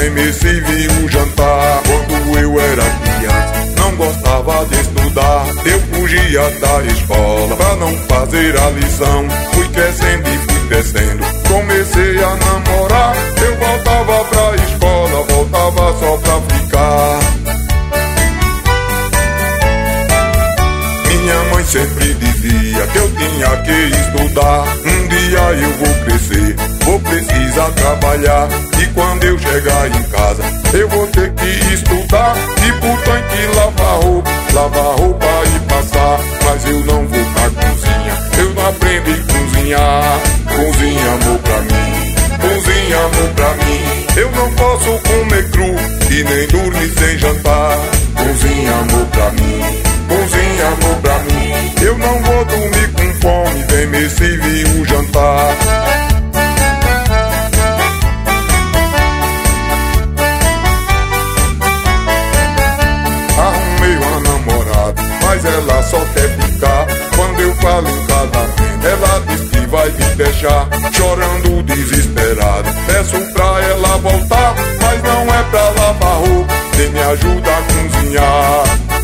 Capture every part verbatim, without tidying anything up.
vem me servir o jantar. Quando eu era criança, não gostava de estudar. Eu fugia da escola pra não fazer a lição. Fui crescendo e fui crescendo, comecei a namorar. Eu voltava pra escola, voltava só pra ficar. Minha mãe sempre dizia que eu tinha que estudar. Um dia eu vou crescer, vou precisar trabalhar. E quando eu chegar em casa, eu vou ter que estudar. Tipo tanque, lavar roupa, lavar roupa e passar. Mas eu não vou pra cozinha, eu não aprendi a cozinhar. Cozinha amor pra mim, cozinha amor pra mim. Eu não posso comer cru e nem dormir sem jantar. Cozinha amor pra mim, cozinha amor pra mim. Eu não vou dormir com fome, vem me servir o jantar. Arrumei uma namorada, mas ela só quer ficar. Quando eu falo em casamento, ela diz que vai me deixar. Chorando desesperado, peço pra ela voltar. Mas não é pra lavar roupa, nem me ajuda a cozinhar.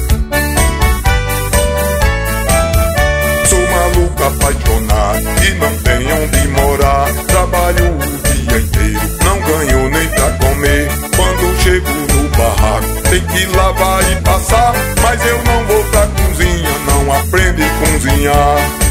Apaixonado e não tem onde morar. Trabalho o dia inteiro, não ganho nem pra comer. Quando chego no barraco, tem que lavar e passar. Mas eu não vou pra cozinha, não aprendo a cozinhar.